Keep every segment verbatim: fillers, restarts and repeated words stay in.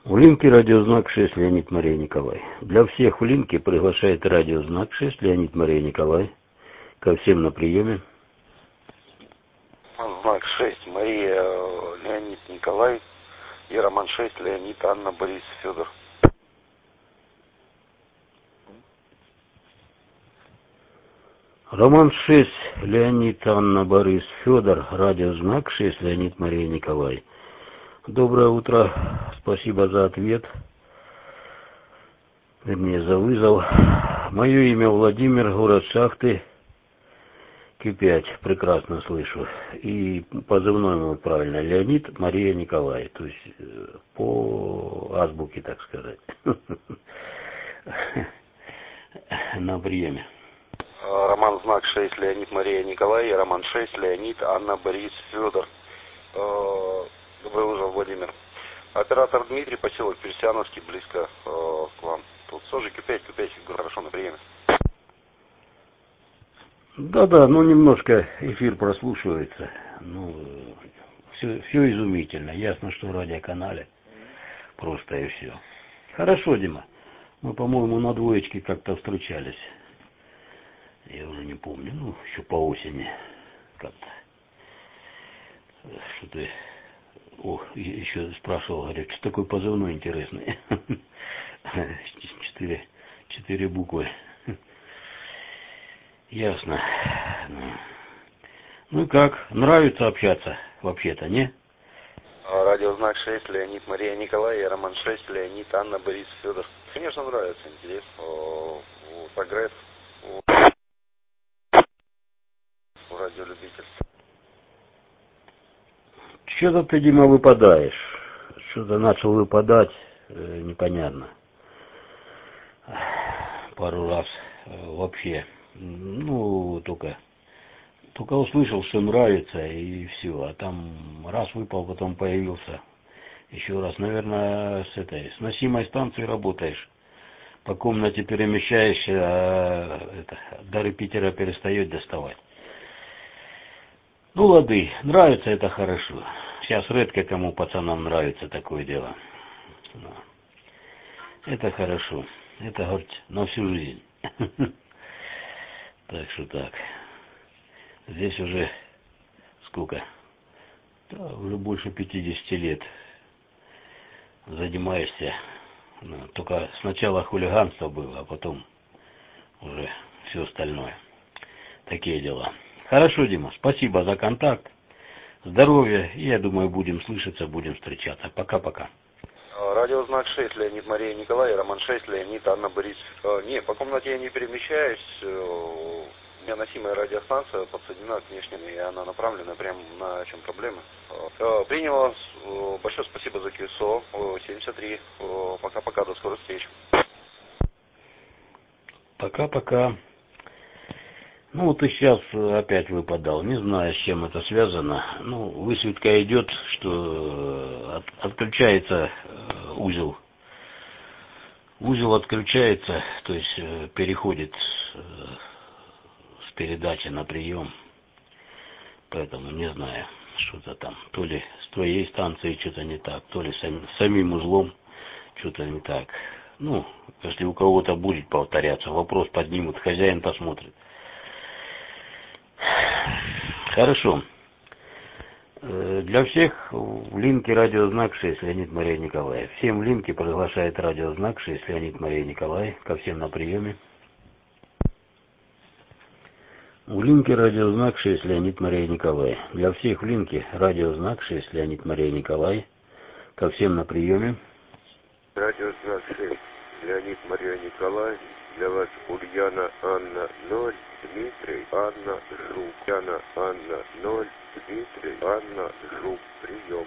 В линке радиознак шесть Леонид Мария Николай. Для всех в линке приглашает радиознак шесть Леонид Мария Николай. Ко всем на приеме. Знак шесть Мария Леонид Николай. И Роман шесть Леонид Анна Борис Федор. Роман шесть Леонид Анна Борис Федор. Радиознак шесть Леонид Мария Николай. Доброе утро. Спасибо за ответ. Вернее, за вызов. Мое имя Владимир, город Шахты. Q пять. Прекрасно слышу. И позывной мой правильно. Леонид Мария Николай. То есть по азбуке, так сказать. На приеме. Роман знак шесть Леонид Мария Николай. И Роман шесть Леонид Анна Борис Федор. Доброе утро, Владимир. Оператор Дмитрий, поселок Персиановский, близко э, к вам. Тут тоже Q пять, Q пять, хорошо, на приеме. Да-да, ну немножко эфир прослушивается. Ну, все, все изумительно. Ясно, что в радиоканале. Просто и все. Хорошо, Дима. Мы, по-моему, на двоечке как-то встречались. Я уже не помню. Ну, еще по осени. Как-то. Что-то... О, еще спрашивал, говорят, что такое позывной интересный. Четыре, четыре буквы. Ясно. Ну и как? Нравится общаться вообще-то, не? Радиознак шесть Леонид Мария Николай и Роман шесть Леонид Анна Борис Федор. Конечно, нравится, интересно. Прогресс. Радиолюбитель. Что-то ты, Дима, выпадаешь. Что-то начал выпадать, э, непонятно. Пару раз э, вообще. Ну, только, только услышал, что нравится, и все. А там раз выпал, потом появился. Еще раз, наверное, с этой, с носимой станцией работаешь. По комнате перемещаешься, а это, до репетера перестает доставать. Ну, лады, нравится это хорошо. Сейчас редко кому пацанам нравится такое дело. Это хорошо. Это, говорит, на всю жизнь. Так что так. Здесь уже сколько? Да, уже больше пятидесяти лет занимаешься. Только сначала хулиганство было, а потом уже все остальное. Такие дела. Хорошо, Дима, спасибо за контакт. Здоровья, и я думаю, будем слышаться, будем встречаться. Пока-пока. Радиознак шесть Леонид Мария Николай, Роман шесть Леонид Анна Борис. Не, по комнате я не перемещаюсь. У меня носимая радиостанция подсоединена к внешнему, и она направлена прямо на чем проблема. Принял вас. Большое спасибо за Q S O семьдесят три. Пока-пока, до скорых встреч. Пока-пока. Ну вот и сейчас опять выпадал. Не знаю, с чем это связано. Ну, высветка идет, что от, отключается узел. Узел отключается, то есть переходит с передачи на прием. Поэтому не знаю, что-то там. То ли с твоей станцией что-то не так, то ли сам, самим узлом что-то не так. Ну, если у кого-то будет повторяться, вопрос поднимут, хозяин посмотрит. Хорошо. Для всех в линке радиознак шесть Леонид Мария Николай. Всем в линке приглашает радиознак шесть Леонид Мария Николай. Ко всем на приеме. В линке радиознак шесть Леонид Мария Николай. Для всех в линке радиознак шесть Леонид Мария Николай. Ко всем на приеме. Радиознак шесть Леонид Мария Николай. Для вас Ульяна Анна ноль, Дмитрий Анна Жук. Ульяна Анна ноль, Дмитрий Анна Жук. Прием.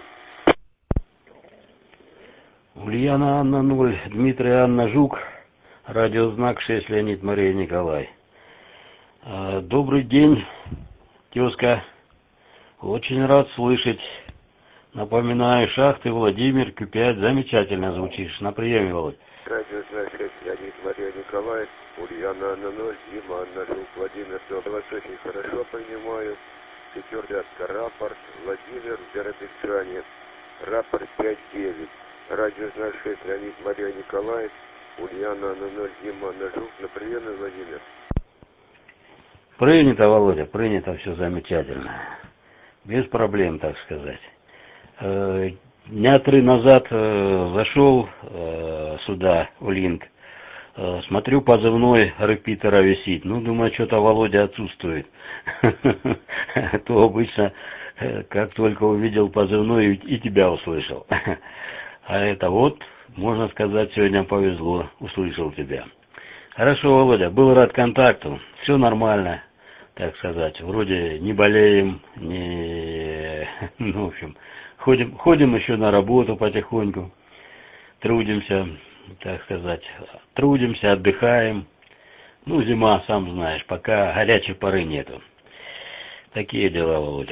Ульяна Анна ноль, Дмитрий Анна Жук. Радиознак шесть Леонид Мария Николай. Добрый день, тезка. Очень рад слышать. Напоминаю, Шахты, Владимир, Q пять. Замечательно звучишь. На приеме, Володь. Радиознак шесть Леонид Мария Николай. Ульяна Анна ноль, Дима Анна Жук. Владимир, я вас очень хорошо понимаю. Пятерка, рапорт. Владимир, Биробиджане. Рапорт пять девять. Радио знак шесть, Леонид, Мария, Николай, Ульяна, Анна ноль, Дима, Анна Жук, на приемный Владимир. Принято, Володя, принято, все замечательно. Без проблем, так сказать. Э, дня три назад э, зашел э, сюда, в Линк. Э, смотрю, позывной репитера висит. Ну, думаю, что-то Володя отсутствует. То обычно, как только увидел позывной, и тебя услышал. А это вот, можно сказать, сегодня повезло, услышал тебя. Хорошо, Володя, был рад контакту. Все нормально, так сказать. Вроде не болеем, не... Ну, в общем, ходим, ходим еще на работу потихоньку. Трудимся, так сказать. Трудимся, отдыхаем. Ну, зима, сам знаешь, пока горячей поры нету. Такие дела, Володя.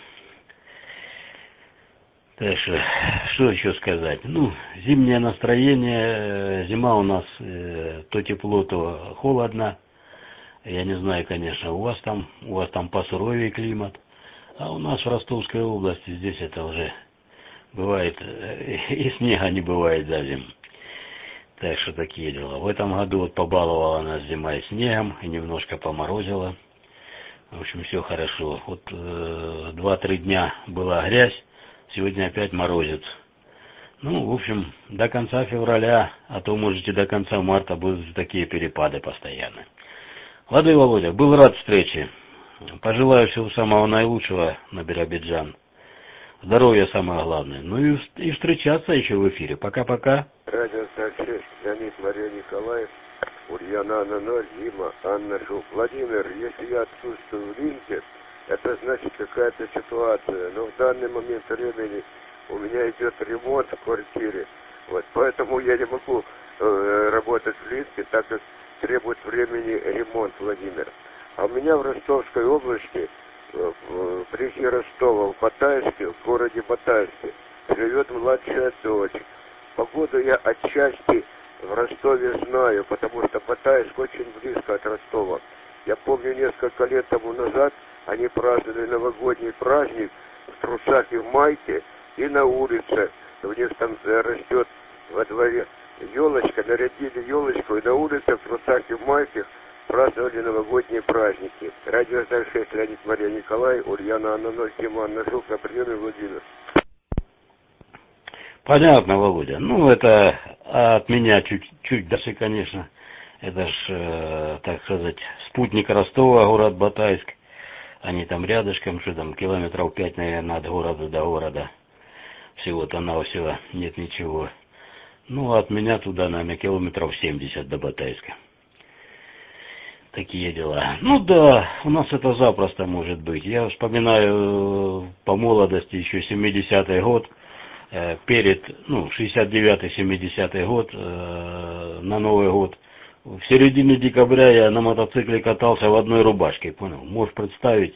Так что, что еще сказать? Ну, зимнее настроение, зима у нас э, то тепло, то холодно. Я не знаю, конечно, у вас там, у вас там посуровее климат. А у нас в Ростовской области здесь это уже бывает, э, и снега не бывает за зиму. Так что такие дела. В этом году вот побаловала нас зима и снегом, и немножко поморозила. В общем, все хорошо. Вот э, два-три дня была грязь. Сегодня опять морозец. Ну, в общем, до конца февраля, а то, можете, до конца марта будут такие перепады постоянно. Ладно, Володя, был рад встрече. Пожелаю всего самого наилучшего на Биробиджан. Здоровья самое главное. Ну и, и встречаться еще в эфире. Пока-пока. Радио шесть, Леонид, Мария, Николаев, Ульяна, Анна ноль, Дима, Анна Жук. Владимир, если я отсутствую в Линке, это значит какая-то ситуация, но в данный момент времени у меня идет ремонт в квартире, вот, поэтому я не могу э, работать в Линке, так как требует времени ремонт, Владимир. А у меня в Ростовской области, э, в близи Ростова, в Батайске, в городе Батайске, живет младшая дочь. Погоду я отчасти в Ростове знаю, потому что Батайск очень близко от Ростова. Я помню, несколько лет тому назад они праздновали новогодний праздник в трусах и в майке, и на улице. У них там растет во дворе елочка, нарядили елочку, и на улице в трусах и в майках праздновали новогодние праздники. Радио шесть, Леонид, Мария, Николай, Ульяна, Анна ноль, Дима, Анна Жук, на приеме Владимир. Понятно, Володя. Ну, это от меня чуть-чуть дальше, конечно. Это ж, э, так сказать, спутник Ростова, город Батайск. Они там рядышком, что там, километров пять, наверное, от города до города. Всего-то навсего нет ничего. Ну, от меня туда, наверное, километров семьдесят до Батайска. Такие дела. Ну да, у нас это запросто может быть. Я вспоминаю по молодости еще семидесятый год. Перед, ну, шестьдесят девятый семидесятый год, э, на Новый год. В середине декабря я на мотоцикле катался в одной рубашке, понял? Можешь представить,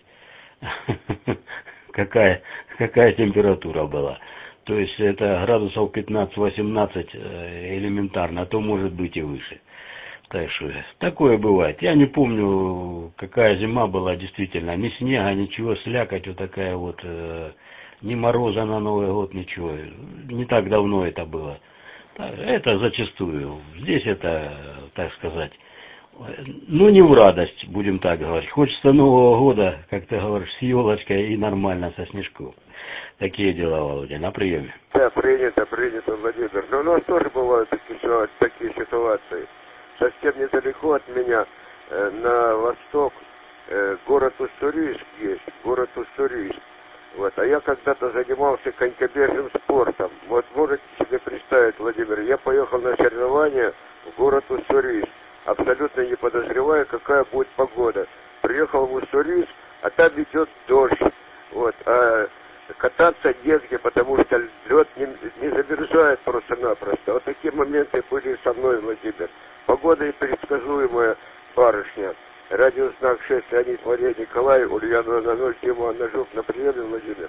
какая, какая температура была. То есть это градусов пятнадцать-восемнадцать элементарно, а то может быть и выше. Так что такое бывает. Я не помню, какая зима была действительно. Ни снега, ничего, слякоть вот такая вот. Э, ни мороза на Новый год, ничего. Не так давно это было. Это зачастую. Здесь это, так сказать, ну не в радость, будем так говорить. Хочется Нового года, как ты говоришь, с елочкой и нормально со снежком. Такие дела, Володя, на приеме. Да, принято, принято, Владимир. Но у нас тоже бывают такие, такие ситуации. Совсем недалеко от меня, э, на восток, э, город Уссурийск есть, город Уссурийск. Вот. А я когда-то занимался конькобежным спортом. Вот можете себе представить, Владимир, я поехал на соревнования в город Уссурийск, абсолютно не подозревая, какая будет погода. Приехал в Уссурийск, а там идет дождь. Вот. А кататься негде, потому что лед не, не замерзает просто-напросто. Вот такие моменты были со мной, Владимир. Погода непредсказуемая, барышня. Радиознак шесть, Леонид, Мария, Николай, Ульяна на ноль, Дима, Анна Жук, на приеме, Владимир.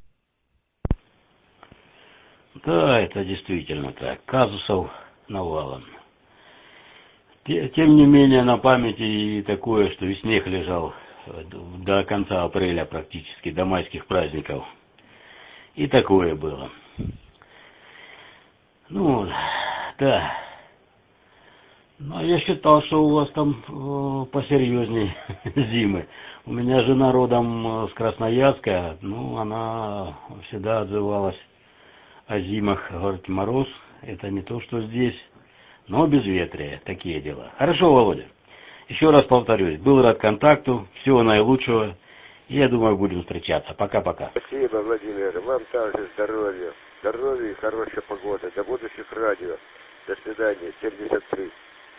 Да, это действительно так. Казусов навалом. Тем не менее, на памяти и такое, что и снег лежал до конца апреля практически, до майских праздников. И такое было. Ну, да. Ну, я считал, что у вас там э, посерьезней зимы. У меня жена родом с Красноярска, ну, она всегда отзывалась о зимах, говорит, мороз, это не то, что здесь, но безветрие, такие дела. Хорошо, Володя. Еще раз повторюсь, был рад контакту, всего наилучшего, и я думаю, будем встречаться. Пока-пока. Спасибо, Владимир, вам также здоровья, здоровья и хорошей погоды, до будущих радио, до свидания, семьдесят три.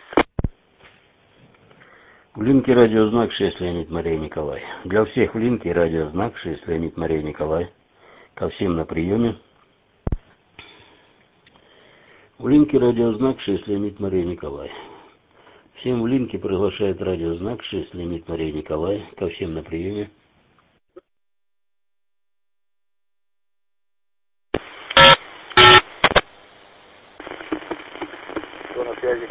В линке радиознак шесть Леонид Мария Николай. Для всех в линке радиознак шесть Леонид Мария Николай. Ко всем на приеме. В линке радиознак шесть Леонид Мария Николай. Всем в линке приглашает радиознак шесть Леонид Мария Николай. Ко всем на приеме. Кто на связи?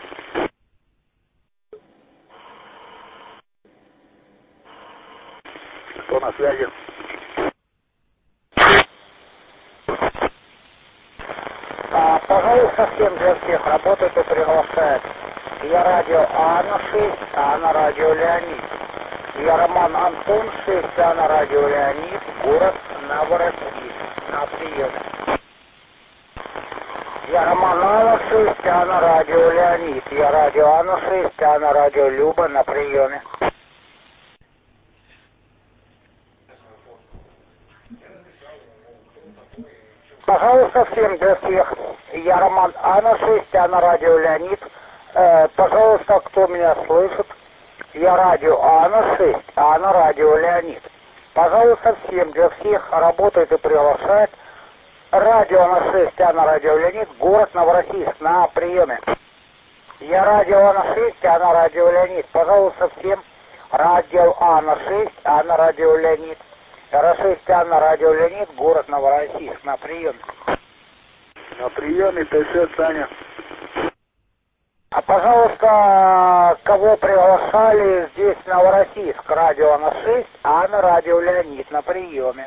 Кто на связи? А, пожалуйста, всем для всех работает и приглашает. Я радио Анна шесть, Анна радио Леонид. Я Роман Антон шесть, Анна радио Леонид, город Новороссийск, на приеме. Я Роман Анна шесть, Анна радио Леонид. Я радио Анна шесть, Анна радио Люба, на приеме. Пожалуйста, всем для всех. Я Роман Анна шесть, Анна радио Леонид. Э, пожалуйста, кто меня слышит, я радио Анна шесть, Анна радио Леонид. Пожалуйста, всем для всех работает и приглашает радио Анна шесть, Анна радио Леонид, город Новороссийск, на приеме. Я радио Анна шесть, Анна радио Леонид. Пожалуйста, всем радио Анна шесть, Анна радио Леонид. эр шесть Анна радио Леонид, город Новороссийск, на приеме. На приеме пишет Саня. А, пожалуйста, кого приглашали здесь в Новороссийск? Радио Анна шесть, Анна радио Леонид, на приеме.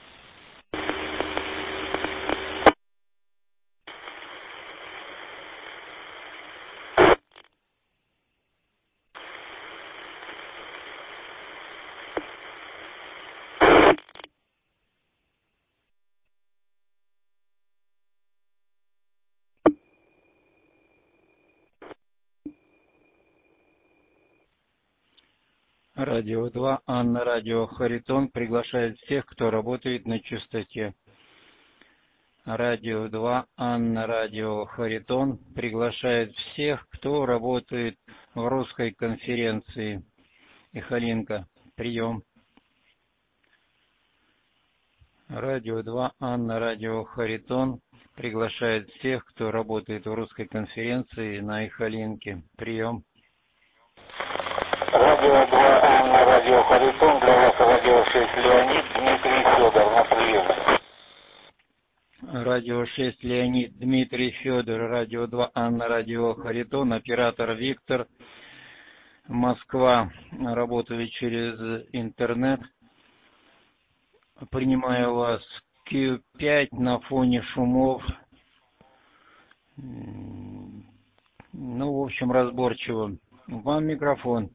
Радио два, Анна радио Харитон приглашает всех, кто работает на частоте. Радио два, Анна радио Харитон приглашает всех, кто работает в русской конференции. Ихалинка, прием. Радио два, Анна радио Харитон приглашает всех, кто работает в русской конференции на Ихалинке. Прием. Радио два, Анна радио Харитон, для вас радио шесть Леонид, Дмитрий Федор, на приеме. Радио шесть Леонид, Дмитрий Федор, радио два, Анна радио Харитон, оператор Виктор, Москва. Работали через интернет. Принимаю вас Q пять на фоне шумов. Ну, в общем, разборчиво. Вам микрофон.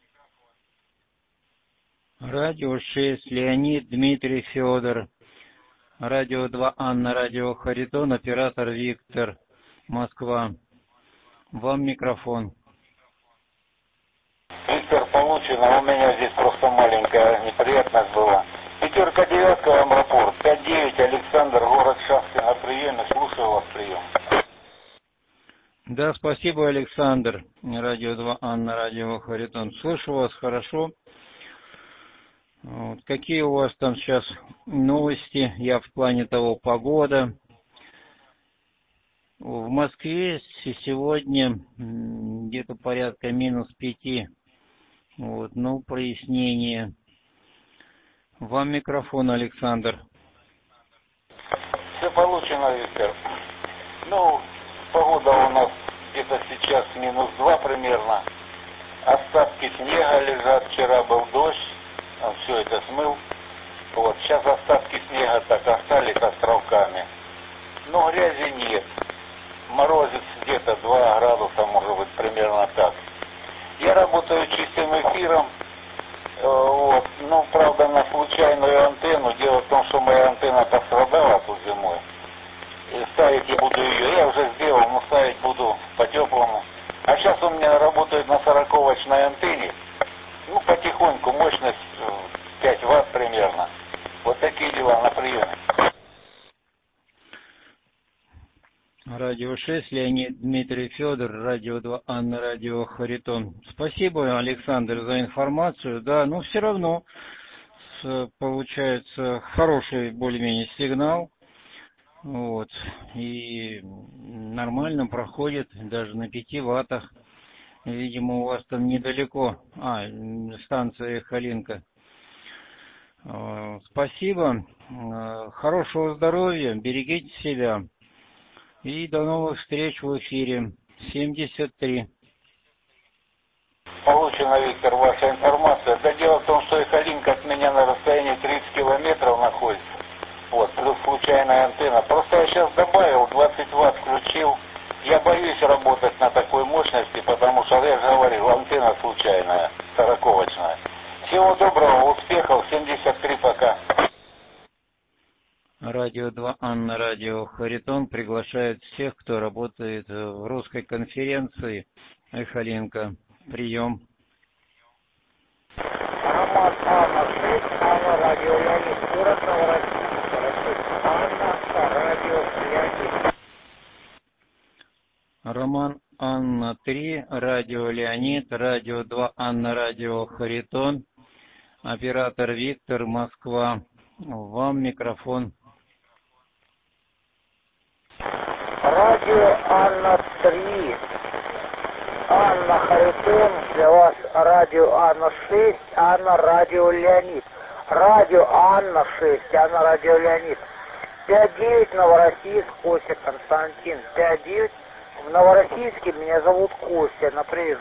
Радио шесть Леонид, Дмитрий Федор. Радио два, Анна радио Харитон, оператор Виктор, Москва. Вам микрофон. Виктор, получено. У меня здесь просто маленькая неприятность была. Пятерка, девятка, Амрапорт. пять девять, Александр, город Шахты, на приеме. Слушаю вас, прием. Да, спасибо, Александр. Радио два, Анна радио Харитон. Слышу вас хорошо. Вот. Какие у вас там сейчас новости? Я в плане того, погода. В Москве сегодня где-то порядка минус пяти. Вот, ну, прояснение. Вам микрофон, Александр. Все получено, Виктор. Ну, погода у нас где-то сейчас минус два примерно. Остатки снега лежат. Вчера был дождь. Он все это смыл. Вот, сейчас остатки снега так остались островками. Но грязи нет. морозец где-то два градуса, может быть, примерно так. Я работаю чистым эфиром, вот, ну, правда, на случайную антенну. Дело в том, что моя антенна пострадала тут зимой. И ставить я буду ее, я уже сделал, но ставить буду по-теплому. А сейчас у меня работает на сороковочной антенне, ну, потихоньку, мощность пять ватт примерно. Вот такие дела на приеме. Радио шесть, Леонид, Дмитрий, Федор, Радио два, Анна, Радио Харитон. Спасибо, Александр, за информацию. Да, но все равно получается хороший более-менее сигнал. Вот. И нормально проходит, даже на пяти ваттах. Видимо, у вас там недалеко. А, станция Халинка. Спасибо. Хорошего здоровья, берегите себя. И до новых встреч в эфире. семьдесят три. Получена, Виктор, ваша информация. Да дело в том, что Эхолинк от меня на расстоянии тридцать километров находится. Вот, плюс случайная антенна. Просто я сейчас добавил, двадцать ватт включил. Я боюсь работать на такой мощности, потому что, я же говорил, антенна случайная, сороковочная. Всего доброго, успехов, семьдесят три пока. Радио два, Анна, Радио Харитон приглашает всех, кто работает в русской конференции Эхолинка. Прием. Роман, Анна, шесть, Анна, Радио Леонид, город Новороссийск. Анна, Радио Леонид. Роман, Анна, три, Радио Леонид, Радио два, Анна, Радио Харитон. Оператор Виктор, Москва. Вам микрофон. Радио Анна три. Анна Харитон, для вас радио Анна шесть, Анна Радио Леонид. Радио Анна шесть, Анна Радио Леонид. пять девять Новороссийск, Костя Константин. пять девять в Новороссийске, меня зовут Костя, на прием.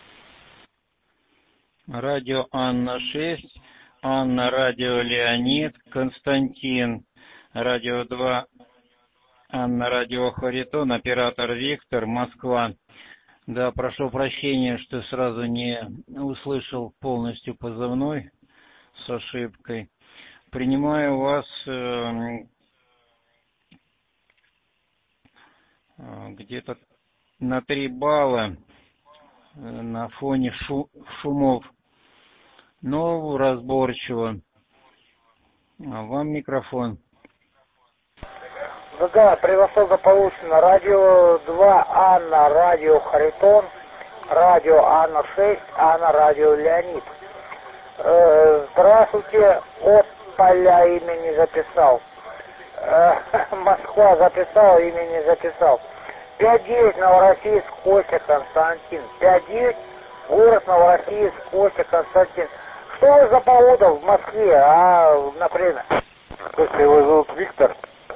Радио Анна шесть, Анна Радио Леонид, Константин. Радио два, Анна Радио Харитон, оператор Виктор, Москва. Да, прошу прощения, что сразу не услышал полностью позывной с ошибкой. Принимаю вас э, где-то на три балла э, на фоне шу, шумов, но разборчиво. А вам микрофон. Да, да, превосходно получено. Радио два, Анна, Радио Харитон. Радио Анна шесть, Анна, Радио Леонид. Э, здравствуйте, от поля имя не записал. Э, Москва записал, имя не записал. пять девять Новороссийск, Костя Константин. пять девять город Новороссийск, Костя Константин. Что вы за погода в Москве, а, например? Костя, его зовут Виктор.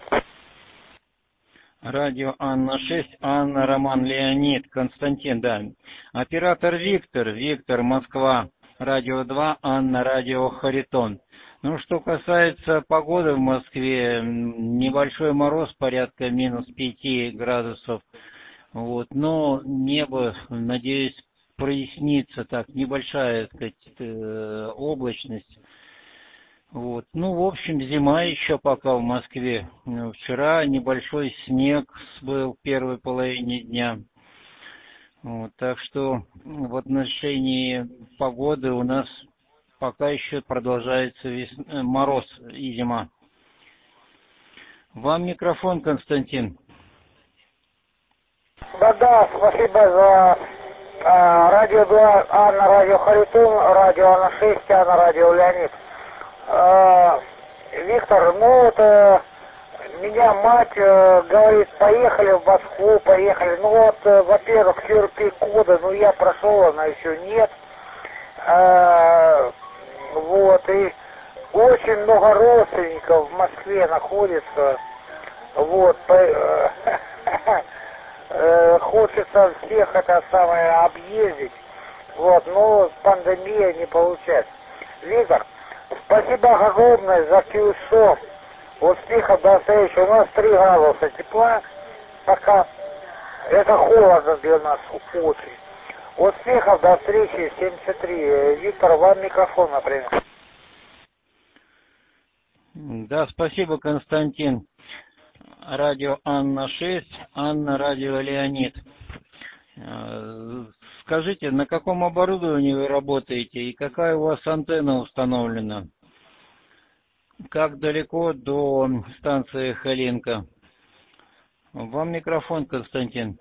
Радио Анна шесть, Анна, Роман, Леонид, Константин, да. Оператор Виктор, Виктор, Москва. Радио два, Анна, Радио Харитон. Ну, что касается погоды в Москве, небольшой мороз, порядка минус пяти градусов. Вот, но небо, надеюсь, прояснится так, небольшая, так сказать, облачность. Вот. Ну, в общем, зима еще пока в Москве. Вчера небольшой снег был в первой половине дня. Вот. Так что в отношении погоды у нас пока еще продолжается вес... мороз и зима. Вам микрофон, Константин. Да-да, спасибо за э, радио два, Анна, Радио Харитон, радио Анна шесть, Анна, Радио Леонид. Э, Виктор, ну вот э, меня мать э, говорит, поехали в Москву, поехали. Ну вот, э, во-первых, ку ар пи-кода, ну я прошел, она еще нет. Э, вот, и очень много родственников в Москве находится. Вот, по, э, э, хочется всех это самое объездить. Вот, но пандемия не получается. Виктор, спасибо огромное за Киусов. Успехов до встречи. У нас три градуса тепла. Пока. Это холодно для нас очень. Успехов, до встречи, семьдесят три. Виктор, вам микрофон, например. Да, спасибо, Константин. Радио Анна шесть, Анна, радио Леонид. Скажите, на каком оборудовании вы работаете и какая у вас антенна установлена? Как далеко до станции Эхолинка? Вам микрофон, Константин.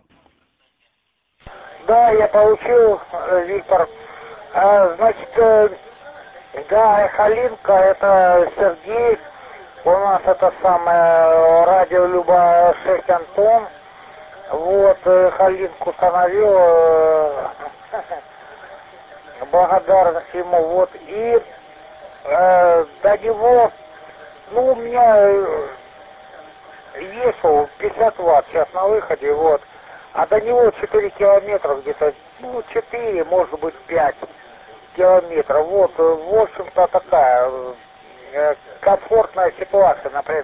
Да, я получил, Виктор. А, значит, да, Эхолинка, это Сергей. У нас это самое радио Люба шесть Антон. Вот, Эхолинку установил. Благодарность ему. Вот, и э, до него, ну, у меня весил пятьдесят ватт сейчас на выходе, вот. А до него четыре километра где-то, ну, четыре, может быть, пять километров. Вот, в общем-то, такая э, комфортная ситуация, например.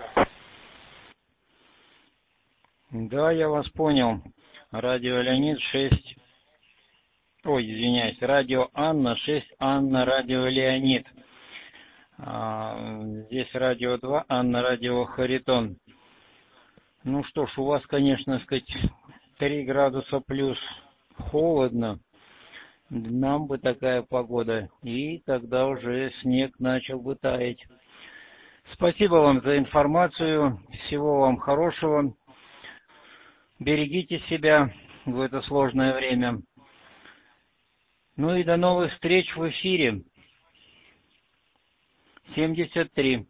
Да, я вас понял. Радио Леонид шесть. Ой, извиняюсь. Радио Анна шесть, Анна, радио Леонид. А, здесь радио два, Анна, радио Харитон. Ну что ж, у вас, конечно, сказать, три градуса плюс холодно. Нам бы такая погода. И тогда уже снег начал бы таять. Спасибо вам за информацию. Всего вам хорошего. Берегите себя в это сложное время. Ну и до новых встреч в эфире. семьдесят три.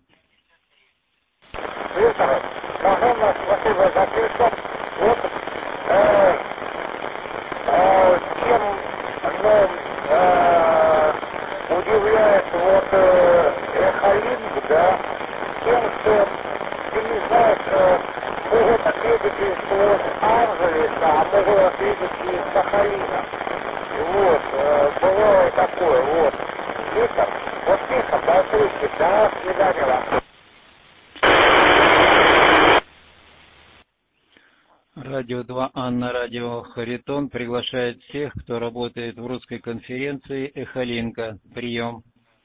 Виктор, огромное спасибо за письмо. Вот, э, э, чем, ну, э, удивляет вот э, Эхолинк, да, тем, что ты не знаешь, э, могут ответить из Лос-Анджелеса, а могут ответить из Сахалина. Вот, э, бывало такое, вот. Виктор, успехов, до встречи, до свидания вам. Радио два, Анна, радио Харитон приглашает всех, кто работает в русской конференции Эхолинка. Прием.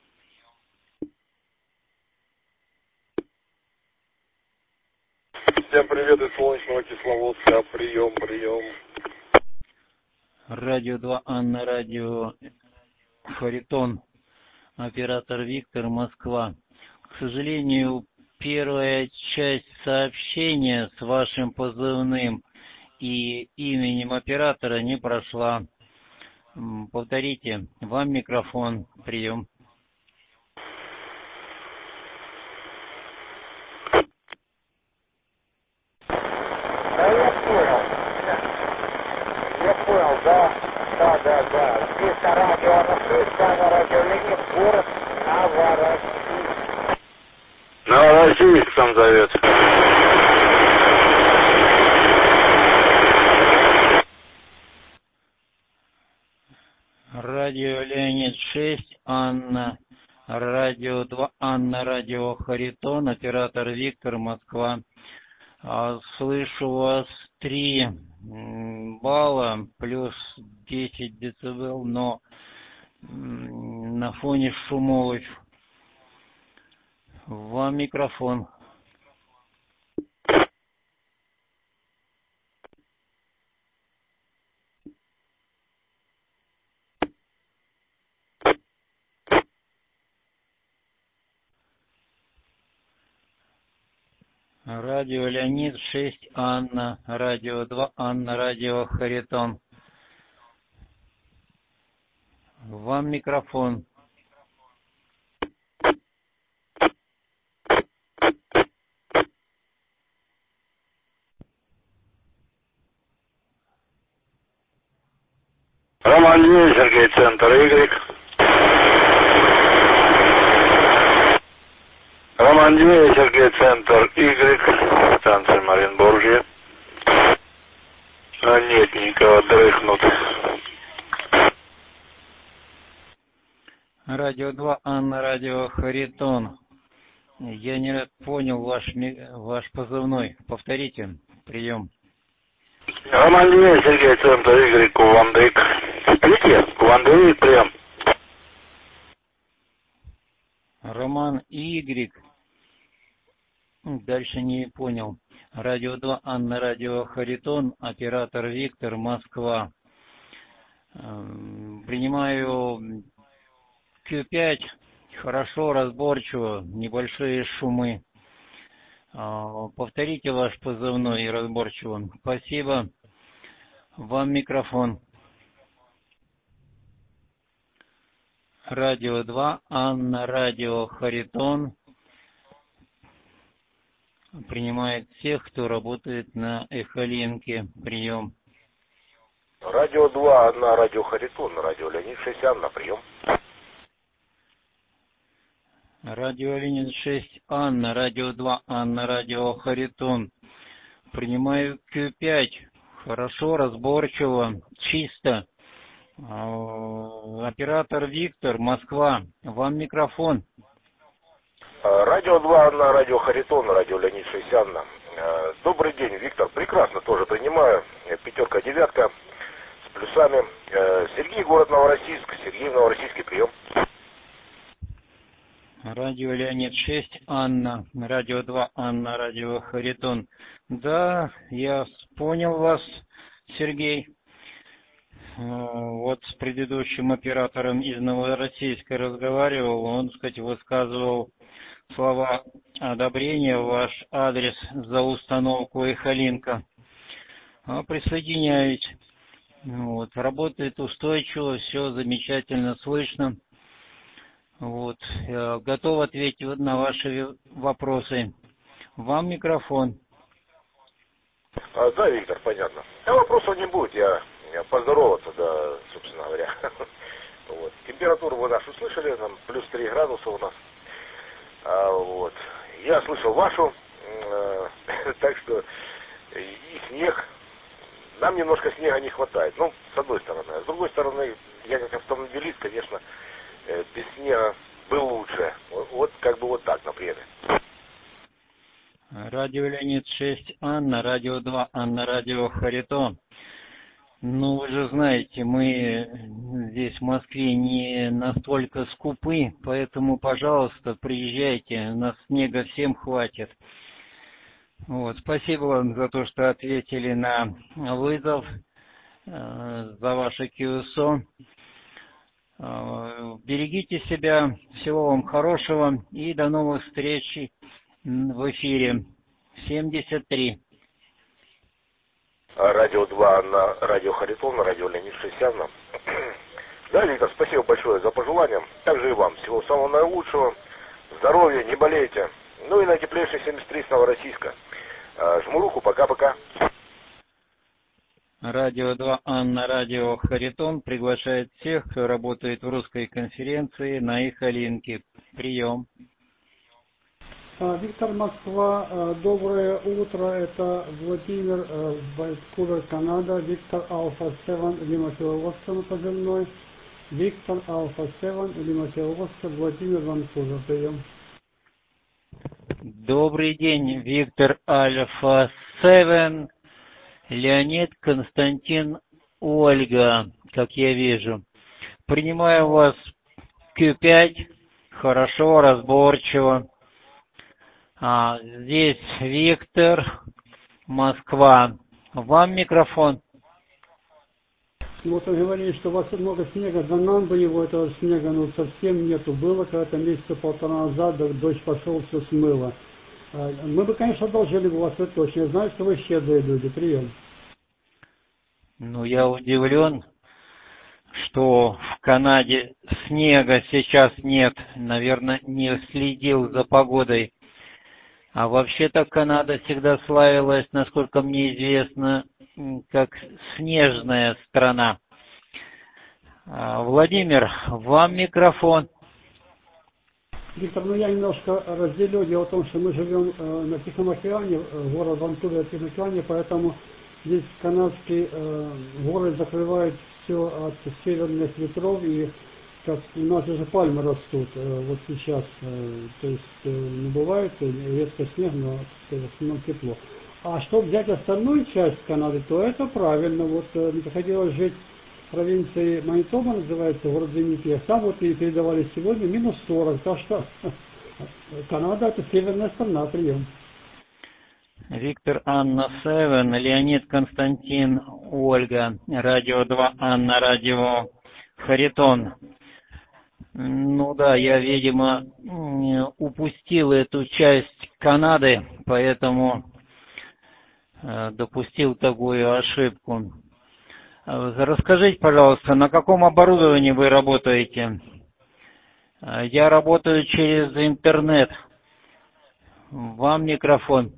Всем привет из солнечного Кисловодска. Прием, прием. Радио два, Анна, радио Харитон. Оператор Виктор, Москва. К сожалению, первая часть сообщения с вашим позывным и именем оператора не прошла. Повторите. Вам микрофон. Прием. Да, я понял. Я понял, да. Да, да, да. Здесь радио Анна-шесть, радио Леонид, город Новороссийск. Новороссийск там зовет. Радио Леонид шесть, Анна, радио два, Анна, радио Харитон, оператор Виктор, Москва. Слышу вас три балла плюс десять децибел, но на фоне шумовых. Вам микрофон. Радио Леонид шесть, Анна, радио два, Анна, радио Харитон. Вам микрофон. Роман Юрий, Сергей, центр Y. Роман Юрий, Сергей, центр Y. Станция Маринбуржье. А нет, никого, дрыхнут. Радио два, Анна, радио Харитон. Я не понял ваш, ваш позывной. Повторите. Прием. Роман Леонид, Сергей, центр Игорь, Кувандык. Сплите? Кувандык, прием. Роман Y. Дальше не понял. Радио два, Анна, радио Харитон, оператор Виктор, Москва. Принимаю Q пять, хорошо, разборчиво, небольшие шумы. Повторите ваш позывной и разборчиво. Спасибо. Вам микрофон. Радио два, Анна, радио Харитон. Принимает всех, кто работает на Эхолинке. Прием. Радио два, Анна, радио Харитон, радио Леонид шесть, Анна, прием. Радио Ленин шесть, Анна, радио два, Анна, радио Харитон. Принимаю Q пять. Хорошо, разборчиво, чисто. Оператор Виктор, Москва. Вам микрофон. Радио два, Анна, радио Харитон, радио Леонид шесть, Анна. Добрый день, Виктор. Прекрасно, тоже принимаю. Пятерка, девятка с плюсами. Сергей, город Новороссийск. Сергей, Новороссийский, прием. Радио Леонид шесть, Анна, радио два, Анна, радио Харитон. Да, я понял вас, Сергей. Вот с предыдущим оператором из Новороссийска разговаривал, он, так сказать, высказывал слова одобрения в ваш адрес за установку Эхолинка. Присоединяюсь. Вот, работает устойчиво, все замечательно слышно. Вот, я готов ответить на ваши вопросы. Вам микрофон. А, да, Виктор, понятно. А вопросов не будет, я, я поздороваться, да, собственно говоря. Вот. Температуру вы нашу слышали, там плюс три градуса у нас. А, вот. Я слышал вашу, э, так что и снег. Нам немножко снега не хватает, ну, с одной стороны. А с другой стороны, я как автомобилист, конечно, э, без снега был лучше. Вот, вот как бы вот так, например. Радио Леонид шесть, Анна, радио два, Анна, радио Харитон. Ну, вы же знаете, мы здесь в Москве не настолько скупы, поэтому, пожалуйста, приезжайте, у нас снега всем хватит. Вот, спасибо вам за то, что ответили на вызов, э, за ваше КЮСО. Э, берегите себя, всего вам хорошего и до новых встреч в эфире. семьдесят три. Радио два на радио Харитон, радио Леонид шесть, Анна. Да, Виктор, спасибо большое за пожелания. Также и вам. Всего самого наилучшего. Здоровья, не болейте. Ну и на теплейший семьдесят три с Новороссийска. Жму руку, пока-пока. Радио два, Анна, радио Харитон приглашает всех, кто работает в русской конференции на Эхолинке. Прием. Виктор, Москва, доброе утро, это Владимир, Ванкувер, Канада, Виктор Алфа семь, Лима Киловодска позывной, Виктор Алфа семь, Лима Киловодска, Владимир, Ванкувер, прием. Добрый день, Виктор Альфа семь, Леонид, Константин, Ольга, как я вижу. Принимаю вас Q пять, хорошо, разборчиво. А, здесь Виктор, Москва. Вам микрофон. Вот вы говорили, что у вас много снега, да нам бы его этого снега ну, совсем нету. Было когда-то месяца полтора назад, дождь пошел, все смыло. Мы бы, конечно, должны бы вас это точно. Я знаю, что вы щедрые люди. Прием. Ну, я удивлен, что в Канаде снега сейчас нет. Наверное, не следил за погодой. А вообще-то Канада всегда славилась, насколько мне известно, как снежная страна. Владимир, вам микрофон. Виктор, ну я немножко разделю. Дело в том, что мы живем э, на Тихом океане, город Ванкувер, Тихом океане, поэтому здесь канадский э, город закрывает все от северных ветров, и как у нас даже пальмы растут, э, вот сейчас, э, то есть э, не бывает редко снег, но в основном тепло. А чтобы взять остальную часть Канады, то это правильно. Вот э, мне приходилось жить в провинции Манитоба, называется, город Виннипег. Там вот и передавали сегодня минус сорок. Так что Канада — это северная страна, прием. Виктор, Анна, Севен, Леонид, Константин, Ольга, Радио два, Анна, Радио Харитон. Ну да, я, видимо, упустил эту часть Канады, поэтому допустил такую ошибку. Расскажите, пожалуйста, на каком оборудовании вы работаете? Я работаю через интернет. Вам микрофон.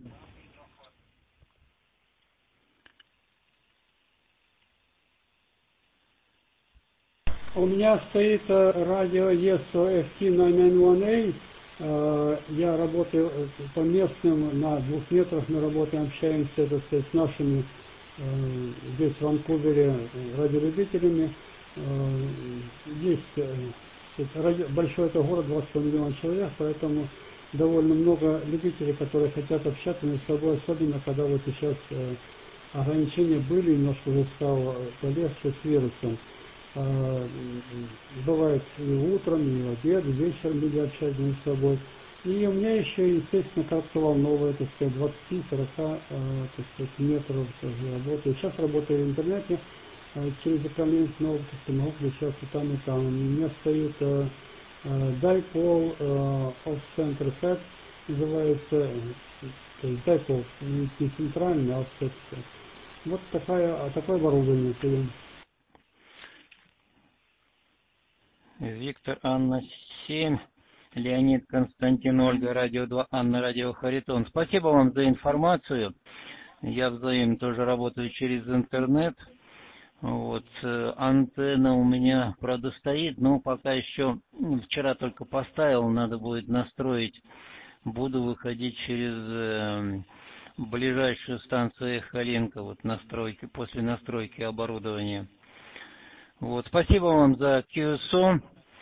У меня стоит радио и эс о эф ти девять один эй. Я работаю по местным, на двух метрах мы работаем, общаемся, так сказать, с нашими здесь в Ванкувере радиолюбителями. Есть большой это город, двадцать миллионов человек, поэтому довольно много любителей, которые хотят общаться между собой, особенно когда вот сейчас ограничения были, немножко уже стало полегче с вирусом. Бывает и утром, и в обед, и вечером люди общаются между собой. И у меня еще, естественно, коротковолновая, так сказать, двадцать-сорок так сказать, метров работаю. Сейчас работаю в интернете через управление новых, могу включаться там и там. У меня стоит Dipole Off-Center Set, называется, то есть Dipole, не центральный, а Off-Center. Вот такая, такое оборудование. Виктор, Анна, семь, Леонид, Константин, Ольга, Радио два, Анна, Радио Харитон. Спасибо вам за информацию. Я взаимно тоже работаю через интернет. Вот, антенна у меня, правда, стоит, но пока еще, вчера только поставил, надо будет настроить. Буду выходить через э, ближайшую станцию Эхолинка, вот настройки, после настройки оборудования. Вот, спасибо вам за кью эс о.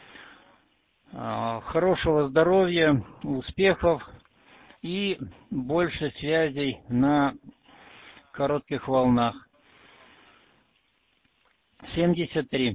Хорошего здоровья, успехов и больше связей на коротких волнах. семьдесят три.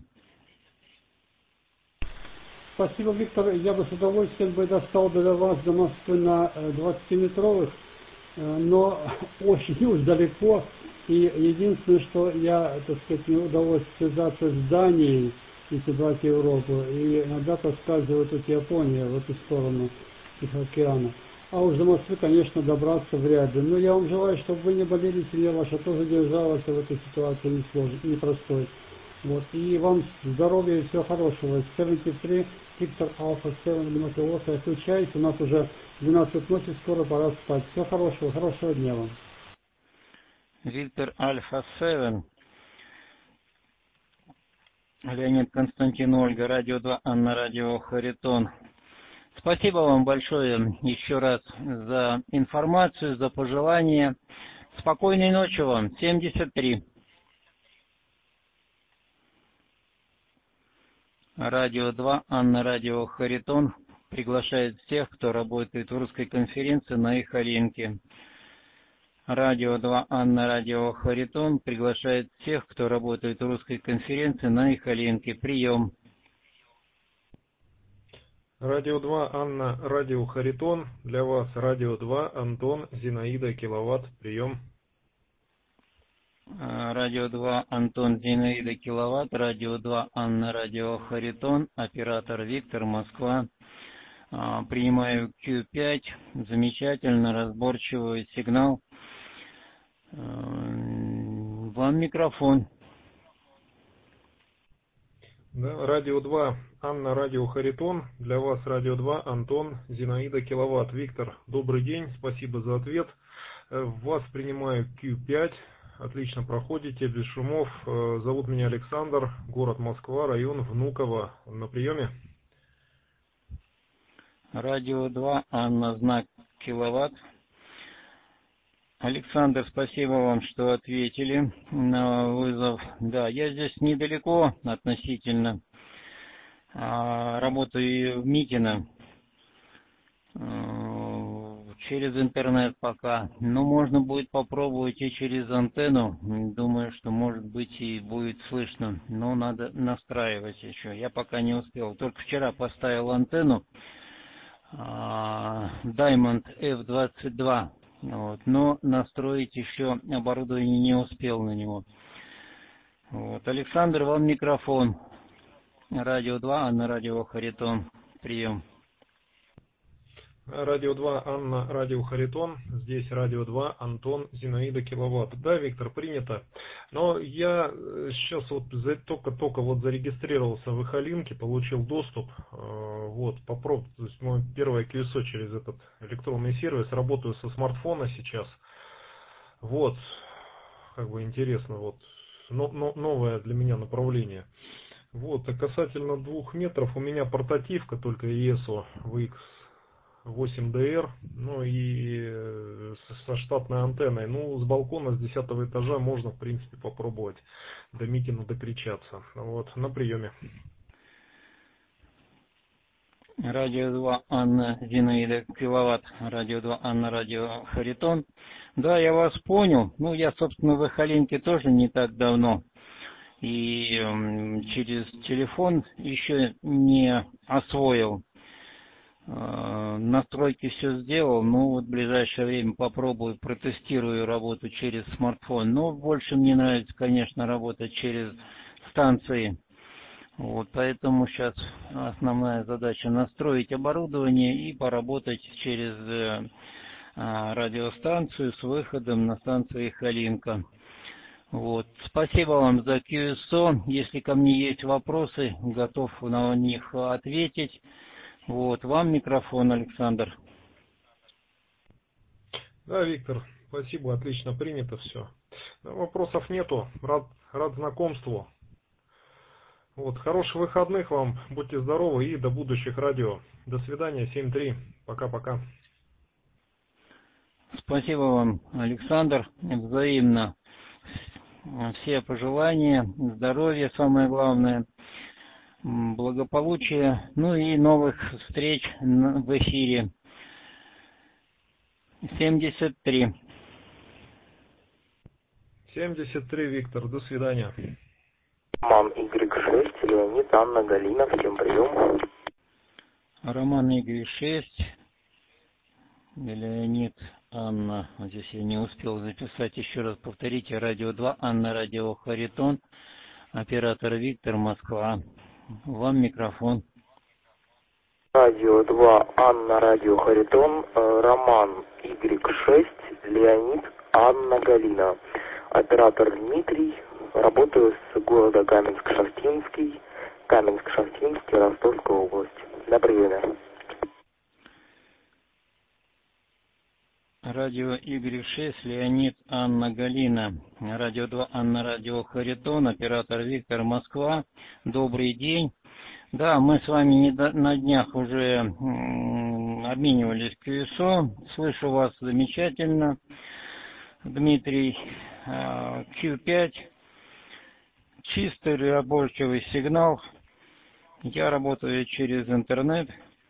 Спасибо, Виктор. Я бы с удовольствием бы достал до вас до Москвы на двадцатиметровых, но очень уж далеко. И единственное, что я, так сказать, не удалось связаться с Данией, если брать Европу, и иногда подскальзывают от Японии в эту сторону Тихого океана. А уж до Москвы, конечно, добраться вряд ли. Но я вам желаю, чтобы вы не болели, семья ваша тоже держалась в этой ситуации несложной, непростой. Вот. И вам здоровья и всего хорошего. семьдесят три, Виктор Алфа, семь минут Лоса. Отключаюсь, у нас уже двенадцать ночи, скоро пора спать. Всего хорошего, хорошего дня вам. Виктор Альфа семь, Леонид, Константин, Ольга, Радио два, Анна, Радио Харитон. Спасибо вам большое еще раз за информацию, за пожелания. Спокойной ночи вам. семьдесят три. Радио два, Анна, Радио Харитон приглашает всех, кто работает в русской конференции на Эхолинке. Радио два, Анна, Радио Харитон приглашает всех, кто работает в русской конференции на Эхолинке. Прием. Радио два, Анна, Радио Харитон. Для вас Радио два, Антон, Зинаида, Киловатт. Прием. Радио два, Антон, Зинаида, Киловатт. Радио два, Анна, Радио Харитон. Оператор Виктор, Москва. Принимаю кью пять. Замечательно, разборчивый сигнал. Вам микрофон. Да, Радио два, Анна, Радио Харитон. Для вас Радио два, Антон, Зинаида, Киловатт. Виктор, добрый день, спасибо за ответ. Вас принимаю кью пять. Отлично проходите, без шумов. Зовут меня Александр, город Москва, район Внуково. На приеме. Радио два, Анна, знак Киловатт. Александр, спасибо вам, что ответили на вызов. Да, я здесь недалеко относительно. Работаю в Митино. через интернет пока. Но можно будет попробовать и через антенну. Думаю, что может быть и будет слышно. Но надо настраивать еще. Я пока не успел. Только вчера поставил антенну Diamond эф двадцать два. Вот. Но настроить еще оборудование не успел на него. Вот. Александр, вам микрофон. Радио два, Анна, радио Харитон. Прием. Радио два, Анна, радио Харитон. Здесь Радио два, Антон, Зинаида Киловатт. Да, Виктор, принято. Но я сейчас вот только-только вот зарегистрировался в Ихалинке, получил доступ. Вот, попробую. То есть мое первое кью эс о через этот электронный сервис. Работаю со смартфона сейчас. Вот, как бы интересно, вот, но, но, новое для меня направление. Вот, а касательно двух метров, у меня портативка только и эс о ви икс восемь ди эр, ну и со штатной антенной. Ну, с балкона, с десятого этажа можно, в принципе, попробовать до Митина докричаться. Вот, на приеме. Радио два, Анна, Зинаида Киловатт. Радио два, Анна, радио Харитон. Да, я вас понял. Ну, я, собственно, в Ихалинке тоже не так давно. И э, через телефон еще не освоил. Настройки все сделал, ну вот в ближайшее время попробую, протестирую работу через смартфон. Но больше мне нравится, конечно, работать через станции. Вот, поэтому сейчас основная задача настроить оборудование и поработать через э, радиостанцию с выходом на станцию Ихалинка. Вот. Спасибо вам за кью эс о. Если ко мне есть вопросы, готов на них ответить. Вот, вам микрофон, Александр. Да, Виктор, спасибо, отлично принято все. Вопросов нету, рад, рад знакомству. Вот, хороших выходных вам, будьте здоровы и до будущих радио. До свидания, семь три, пока-пока. Спасибо вам, Александр, взаимно. Все пожелания, здоровья, самое главное. Благополучия, ну и новых встреч в эфире. семьдесят три. семьдесят три, Виктор, до свидания. Роман игрек шесть, Леонид, Анна, Галина, всем прием. Роман игрек шесть, Леонид, Анна. Вот здесь я не успел записать, еще раз повторите. Радио два, Анна, радио Харитон, оператор Виктор, Москва. Вам микрофон. Радио два, Анна, радио Харитон, Роман игрек шесть, Леонид, Анна, Галина. Оператор Дмитрий, работаю с города Каменск-Шахтинский, Каменск-Шахтинский, Ростовская область. На приеме. Радио игрек шесть, Леонид, Анна, Галина. Радио два, Анна, радио Харитон, оператор Виктор, Москва. Добрый день. Да, мы с вами не до, на днях уже м, обменивались кью эс о. Слышу вас замечательно, Дмитрий. кью пять. Чистый рабочий сигнал. Я работаю через интернет.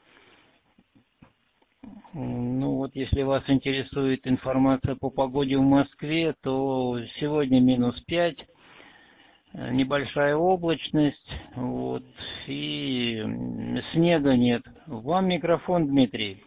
Ну вот, если вас интересует информация по погоде в Москве, то сегодня минус пять, небольшая облачность, вот, и снега нет. Вам микрофон, Дмитрий.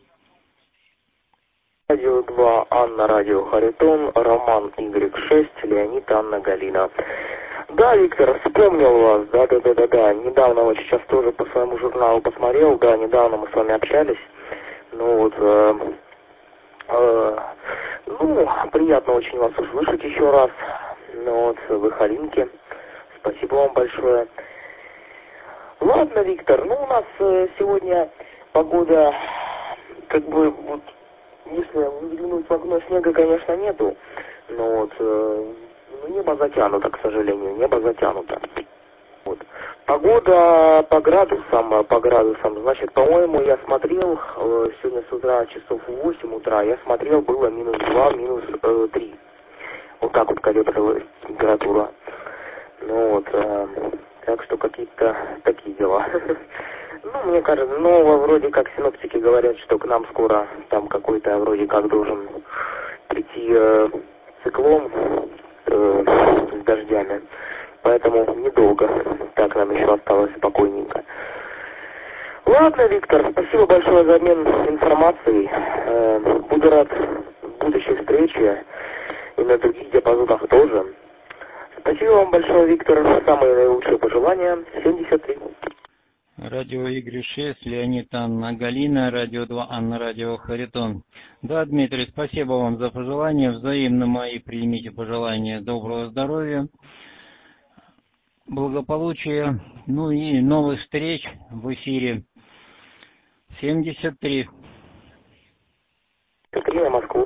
Радио два, Анна, радио Харитон, Роман игрек шесть, Леонид, Анна, Галина. Да, Виктор, вспомнил вас, да-да-да-да-да. Недавно вот сейчас тоже по своему журналу посмотрел, да, недавно мы с вами общались. Ну вот, э, э, ну, приятно очень вас услышать еще раз. Ну вот, в Ихалинке. Спасибо вам большое. Ладно, Виктор, ну у нас э, сегодня погода, как бы, вот, если взглянуть в окно, снега, конечно, нету. Но вот, э, небо затянуто, к сожалению, небо затянуто. Вот. Погода по градусам, по градусам, значит, по-моему, я смотрел, э, сегодня с утра, часов в восемь утра, я смотрел, было минус два, минус э, три. Вот так вот колеблилась температура. Ну вот, э, Так что какие-то такие дела. Ну, мне кажется, ну, вроде как синоптики говорят, что к нам скоро там какой-то вроде как должен прийти э, циклон э, с дождями. Поэтому недолго. Так нам еще осталось спокойненько. Ладно, Виктор, спасибо большое за обмен информацией. Э, буду рад будущей встрече и на других диапазонах тоже. Спасибо вам большое, Виктор. Самые наилучшие пожелания. семьдесят три. Радио Игорь шесть, Леонид, Анна, Галина, Радио два, Анна, Радио Харитон. Да, Дмитрий, спасибо вам за пожелания. Взаимно мои примите пожелания доброго здоровья, благополучия, ну и новых встреч в эфире. семьдесят три. три на Москву.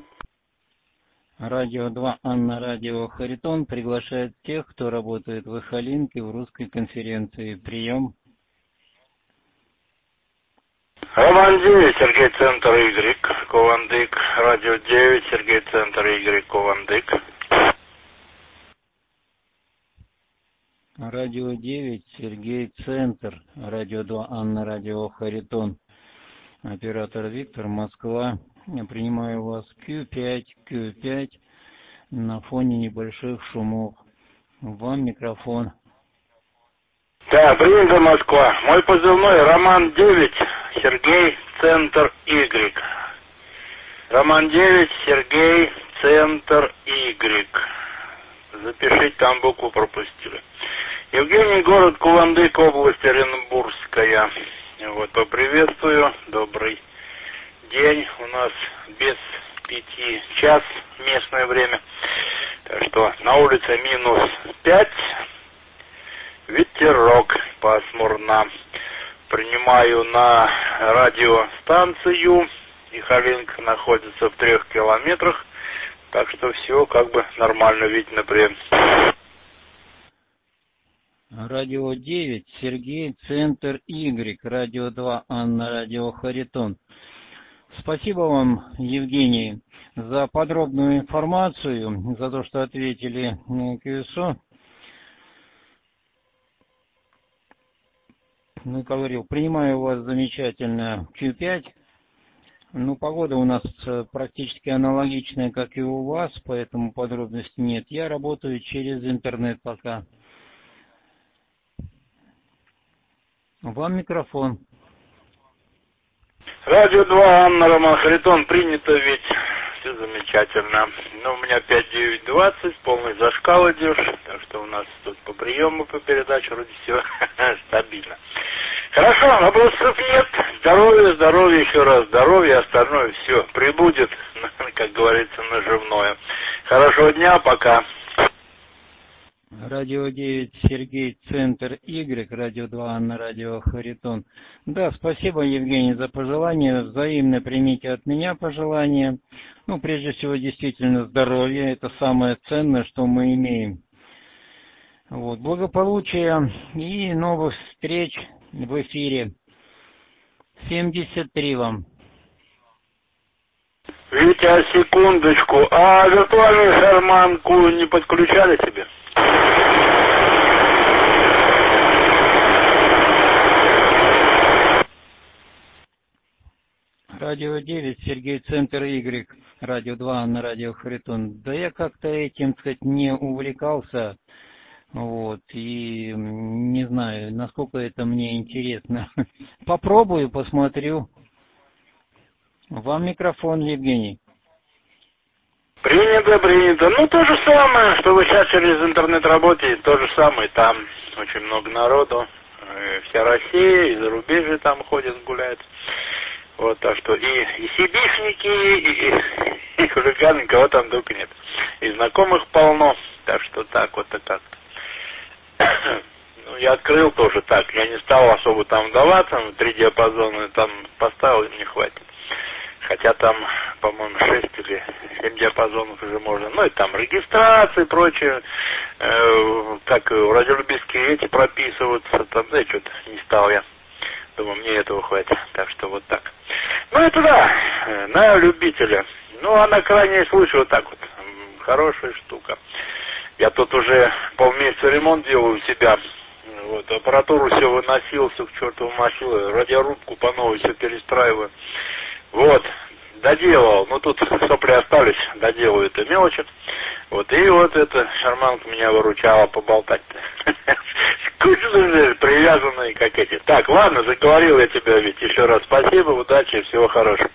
Радио два, Анна, Радио Харитон приглашает тех, кто работает в Ихалинке в русской конференции. Прием. Роман девять, Сергей, Центр Y, Кувандык. Радио девять, Сергей, Центр Y, Кувандык. Радио девять, Сергей, Центр. Радио два, Анна, Радио Харитон. Оператор Виктор, Москва. Я принимаю вас Q пять, Q пять на фоне небольших шумов. Вам микрофон. Да, принято, Москва. Мой позывной Роман девять, Сергей, Центр Y. Роман девять, Сергей, Центр Y. Запишите, там букву пропустили. Евгений, город Кувандык, область Оренбургская. Вот, поприветствую. Добрый день. У нас без пяти час местное время. Так что на улице минус пять. Ветерок, пасмурно. Принимаю на радиостанцию. Ихалинка находится в трех километрах. Так что все как бы нормально, видно, прием. Радио девять, Сергей, Центр Y. Радио два, Анна, Радио Харитон. Спасибо вам, Евгений, за подробную информацию, за то, что ответили ку эс о. Ну, говорил, принимаю вас замечательно Q пять. Ну, погода у нас практически аналогичная, как и у вас, поэтому подробностей нет. Я работаю через интернет пока. Вам микрофон. Радио два, Анна, Роман, Харитон, принято ведь. Все замечательно. Ну, у меня пять девять двадцать, полный зашкал идешь. Так что у нас тут по приему, по передаче вроде все стабильно. Хорошо, вопросов нет. Здоровье, здоровье, еще раз здоровье, остальное все прибудет, как говорится, наживное. Хорошего дня, пока. Радио девять, Сергей, Центр Y, Радио два, Анна, Радио Харитон. Да, спасибо, Евгений, за пожелания. Взаимно примите от меня пожелания. Ну, прежде всего, действительно, здоровье. Это самое ценное, что мы имеем. Вот, благополучия и новых встреч в эфире. семьдесят три вам. Витя, секундочку. А виртуальную шарманку не подключали себе? Радио девять, Сергей, Центр Y, Радио два, Анна, Радио Харитон. Да я как-то этим, так сказать, не увлекался, вот, и не знаю, насколько это мне интересно. Попробую, посмотрю. Вам микрофон, Евгений. Принято, принято. Ну, то же самое, что вы сейчас через интернет работаете, то же самое, там очень много народу, вся Россия, и зарубежье там ходят, гуляют. Вот, так что и, и сибишники, и, и хулиганы, кого там только нет. И знакомых полно, так что так вот и так-то. Ну, я открыл тоже так, я не стал особо там вдаваться, три диапазона там поставил, и мне хватит. Хотя там, по-моему, шесть или семь диапазонов уже можно. Ну и там регистрации и прочее, э, как радиолюбительские эти прописываются, там, да, что-то не стал я. Думаю, мне этого хватит. Так что вот так. Ну это да, на любителя. Ну а на крайний случай вот так вот. Хорошая штука. Я тут уже полмесяца ремонт делаю у себя Вот, аппаратуру все выносил, все к чертову мочу, радиорубку по новой все перестраиваю. Вот, доделал, ну тут сопли остались, доделаю это мелочи. Вот, и вот эта шарманка меня выручала поболтать-то. Скучно же, привязанные как эти. Так, ладно, заговорил я тебя, ведь еще раз спасибо, удачи, всего хорошего.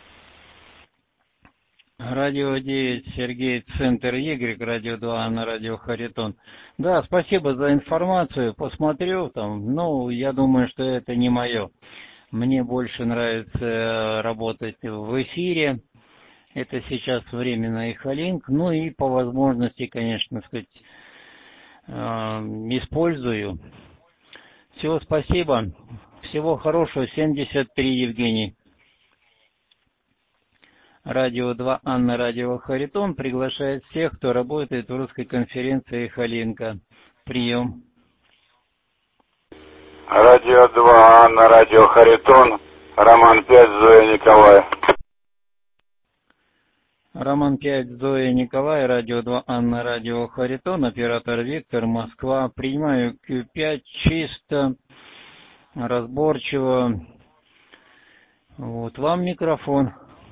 Радио девять, Сергей, Центр Y, Радио два на Радио Харитон. Да, спасибо за информацию, посмотрю там, ну, я думаю, что это не мое. Мне больше нравится работать в эфире, это сейчас временно Эхолинк, ну и по возможности, конечно, сказать, использую. Всего спасибо, всего хорошего, семьдесят три, Евгений. Радио два Анна, Радио Харитон приглашает всех, кто работает в русской конференции Эхолинка. Прием. Радио два Анна, Радио Харитон, Роман пять, Зоя Николай. Роман пять, Зоя Николай, Радио два Анна, Радио Харитон, оператор Виктор, Москва. Принимаю Q пять чисто, разборчиво. Вот вам микрофон.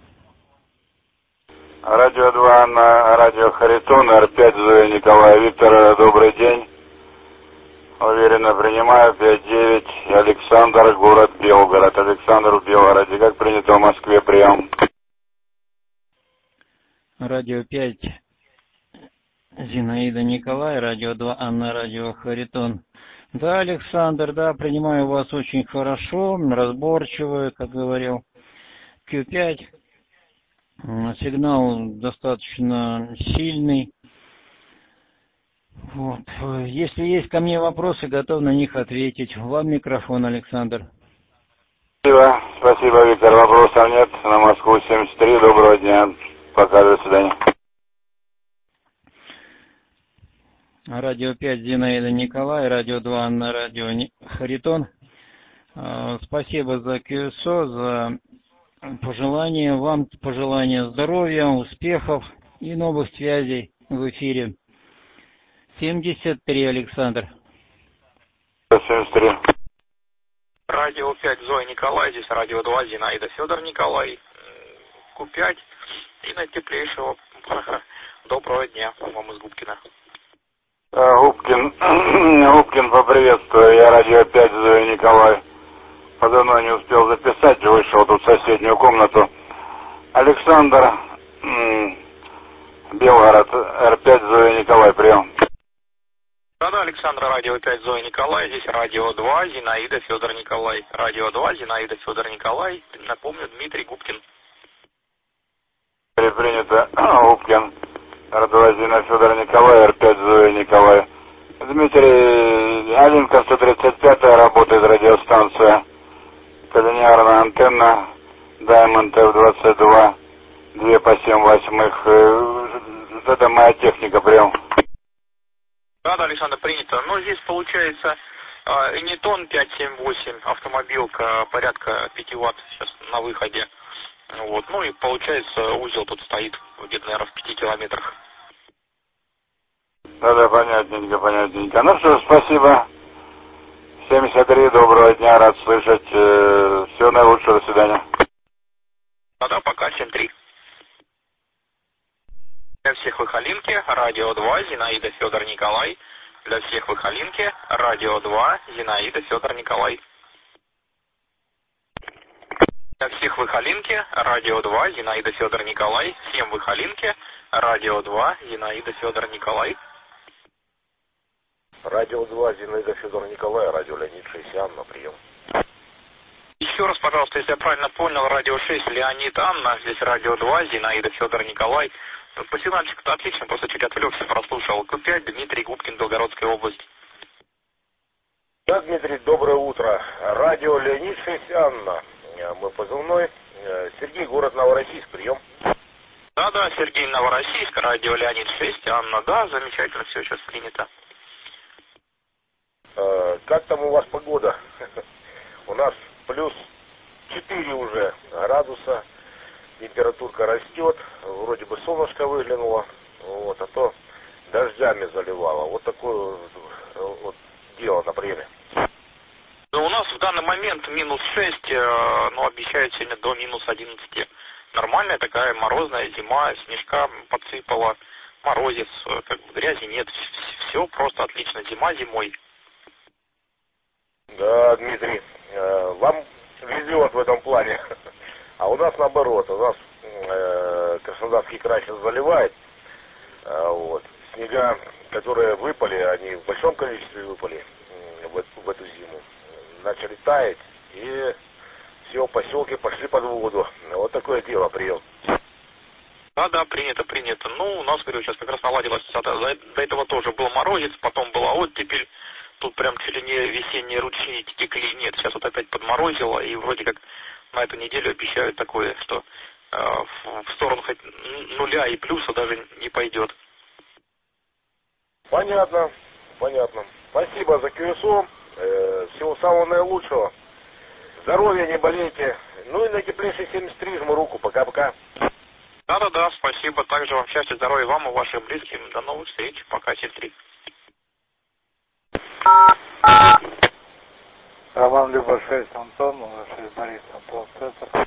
Радио два на Радио Харитон, Р пять, Зоя Николай. Виктор, добрый день. Уверенно принимаю, пять девять, Александр, город Белгород. Александр в Белгороде. Как принято в Москве, прием. Радио пять, Зинаида Николай, Радио два Анна, Радио Харитон. Да, Александр, да, принимаю вас очень хорошо, разборчиво, как говорил. Q пять. Сигнал достаточно сильный. Вот. Если есть ко мне вопросы, готов на них ответить. Вам микрофон, Александр. Спасибо, спасибо, Виктор. Вопросов нет. На Москву семьдесят три. Доброго дня. Пока, до свидания. Радио пять, Зинаида Николай, Радио два на Радио Харитон. Спасибо за Q S O, за пожелания, вам пожелания здоровья, успехов и новых связей в эфире. семьдесят три, Александр. семьдесят три. Радио пять, Зоя Николай, здесь Радио два, Зинаида, Федор Николай, Q пять и наитеплейшего доброго дня вам из Губкина. Губкин, Губкин, поприветствую, я Радио пять, Зоя Николай. Подавно не успел записать, вышел тут в соседнюю комнату. Александр, Белгород, Р пять, Зоя Николай, прием. Да-да, Александр, Радио пять, Зоя Николай, здесь Радио два, Зинаида, Федор Николай. Радио два, Зинаида, Федор Николай, напомню, Дмитрий Губкин. Принято, Губкин, Р два, Зина, Федор Николай, Р пять, Зоя Николай. Дмитрий, Алинка, сто тридцать пятая, работает радиостанция. Коллинарная антенна, Diamond эф двадцать два, два по семь восьмых. Это моя техника, прием. Да, да, Александр, принято. Но здесь получается Энитон пять семь восемь, автомобилка порядка пять ватт сейчас на выходе. Вот. Ну и получается узел тут стоит где-то, наверное, в пяти километрах. Да-да, понятненько, понятненько. Ну что ж, спасибо. семьдесят три, доброго дня, рад слышать. Всего наилучшего, до свидания. Да-да, пока, семь три. Для всех в Эхолинке, Радио два, Зинаида, Федор Николай. Для всех в Эхолинке, Радио два, Зинаида, Федор Николай. Для всех в Эхолинке, Радио два, Зинаида, Федор Николай. Всем в Эхолинке, Радио два, Зинаида, Федор Николай. Радио два, Зинаида, Федор Николай, Радио Леонид шесть, Анна, прием. Еще раз, пожалуйста, если я правильно понял, Радио шесть, Леонид, Анна, здесь Радио два, Зинаида, Федор Николай. По сигнальчику-то отлично, просто чуть отвлекся, прослушал. Q пять, Дмитрий Губкин, Белгородская область. Да, Дмитрий, доброе утро. Радио Леонид шесть, Анна. Мы позывной. Сергей, город Новороссийск, прием. Да-да, Сергей, Новороссийск, Радио Леонид шесть, Анна, да, замечательно, все сейчас принято. Как там у вас погода? У нас плюс четыре уже градуса. Температурка растет, вроде бы солнышко выглянуло, вот, а то дождями заливало. Вот такое вот дело на приеме. минус шесть, но обещают сегодня до минус одиннадцати. Нормальная такая морозная зима, снежка подсыпала, морозец, как бы грязи нет, все просто отлично, зима зимой. Да, Дмитрий, вам везет в этом плане, а у нас наоборот, у нас э, Краснодарский край сейчас заливает, э, вот, снега, которые выпали, они в большом количестве выпали э, в, в эту зиму, начали таять, и все, поселки пошли под воду, вот такое дело, прием. Да, да, принято, принято. Ну, у нас, говорю, сейчас как раз наладилось, до, до этого тоже был морозец, потом была оттепель. Тут прям чуть ли не весенние ручьи текли. Нет, сейчас вот опять подморозило, и вроде как на эту неделю обещают такое, что э, в, в сторону хоть нуля и плюса даже не пойдет. Понятно, понятно. Спасибо за КСО. Э, всего самого наилучшего. Здоровья, не болейте. Ну и на теплейший семьдесят три жму руку. Пока-пока. Да-да-да, спасибо. Также вам счастья, здоровья вам и вашим близким. До новых встреч. Пока, семьдесят три. Роман Люба шесть, Антон, шесть Борис, Антон, центр.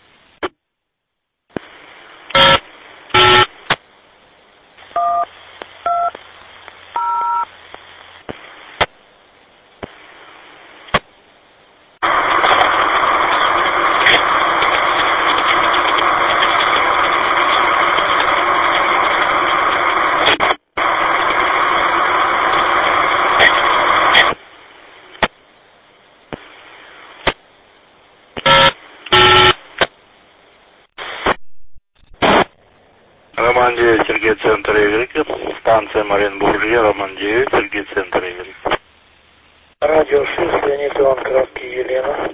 Роман девять, Сергей, центр Игорька. Станция Маринбуржье, Роман девять, Сергей, центр Игорька. Радио шесть, Леонид Иван, Краски, Елена.